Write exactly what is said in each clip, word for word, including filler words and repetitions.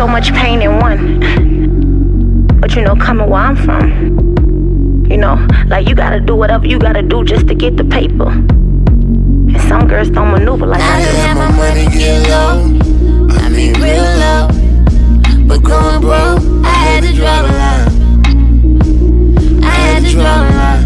So much pain in one. But you know, coming where I'm from, you know, like you gotta do whatever you gotta do just to get the paper. And some girls don't maneuver like I do. I let my money get low, I mean real low. But growing broke, I had to draw the line. I had to draw the line.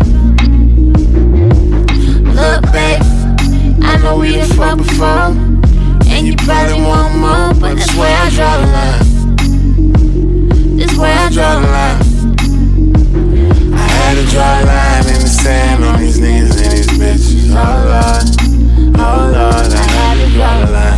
Look, babe, I know we done fucked before, and you probably want more, but that's where I draw the line. This where I draw the line. I had to draw a line in the sand on these niggas and these bitches. Oh Lord, oh Lord, I had to draw the line.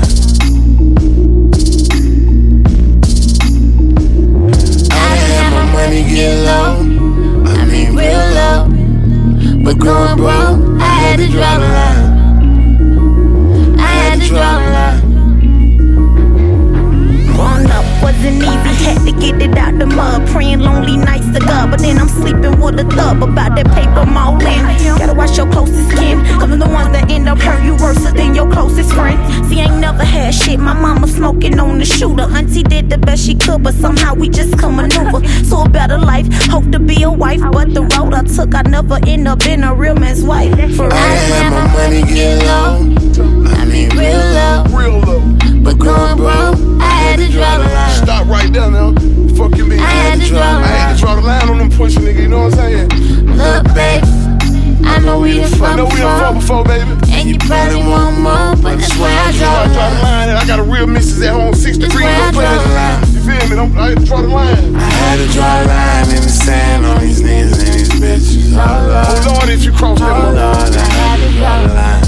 I let my money get low, I mean real low. But growing broke, I had to draw the line. I had to draw the line. Growing up wasn't easy, had to get it out the mud. Praying lonely nights to God, but then I'm sleeping with a thug about that paper molding. Gotta watch your closest kin, cause they're the ones that end up hurt you worse than your closest friend. See, I ain't never had shit, my mama smoking on the shooter. Auntie did the best she could, but somehow we just couldn't maneuver. So a better life, hope to be a wife, but the road I took, I never end up being a real man's wife. For real. I let my money get low, I mean real low. Real low. But growing broke, I had to draw the line. Stop right there now. Fucking me. I had to draw the line. I had to draw the line on them pushing nigga, you know what I'm saying? Look, babe, I know we done I fucked know we done fucked before, before, baby. and you probably want more, but that's where I So draw I the draw the line. line, and I got a real missus at home, six degrees, where I no draw the pleasure. line. You feel me? Don't, I had to draw the line. I had to draw a line in the sand on these niggas and these bitches. Oh Oh Lord, Lord, if you cross that oh one. Lord, I had to draw the line.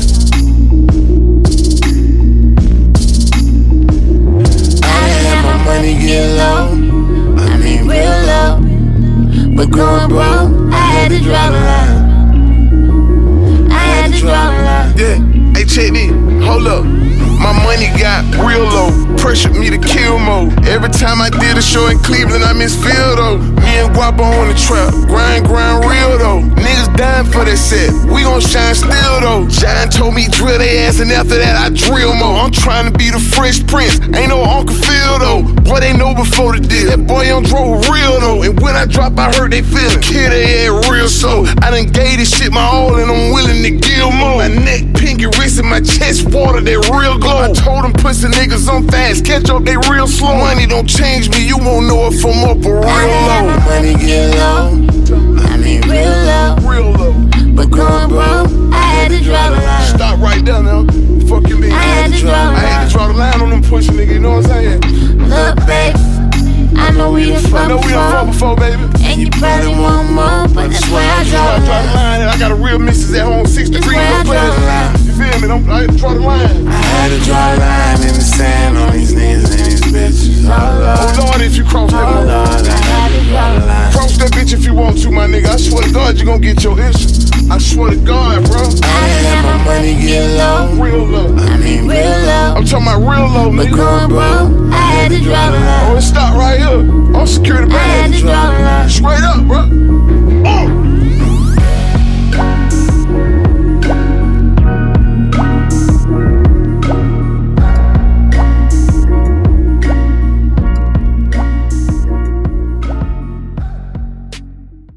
I let my money get low, I mean real low. But growing broke, I had to draw the line. I had to draw the line. Yeah, hey, check this. Hold up. My money got real low, pressured me to kill mode. Every time I did a show in Cleveland, I miss field though. Me and Guapo on the trap, grind, grind real though. Niggas dying for that set, we gon' shine still though. John told me drill they ass, and after that I drill more. I'm trying to be the Fresh Prince, ain't no Uncle Phil though. Boy, they know before the deal, that boy on drove real though. And when I drop, I heard they feelin', kid they ass real so. I done gave this shit my all, and I'm willing to give more. My neck, pinky, wrist, and my chest water, they real glow. I told them pussy niggas I'm fast, catch up, they real slow. Money don't change me, you won't know it from up or real I let low. my money get low, I mean real low. Real low. But growing broke, I had to draw the line. Stop right there now. Fucking me. I had to draw the I had line. to draw the line on them pushing nigga, you know what I'm saying? Look, babe, I know we done I fucked know we done before, fucked before, baby. and you probably want more, but that's where I So draw I the draw the line. line, and I got a real missus at home, six degrees, where I no draw the pleasure. line. You feel me? Don't, I had to draw the line. I had to draw a line in the sand on these niggas and these bitches. Oh Oh Lord, Lord, if you cross that oh one. Lord, I had to draw the line. Cross that bitch if you want to, my nigga. I swear to God, you gon' get your issue. I swear to God, bro. I let my money get low, Real low. I mean real low. I'm talking about real low, But nigga. growing broke, I had to draw the Oh, line. it stop right here. I'm security I had bag. to draw the line. Straight up, bro.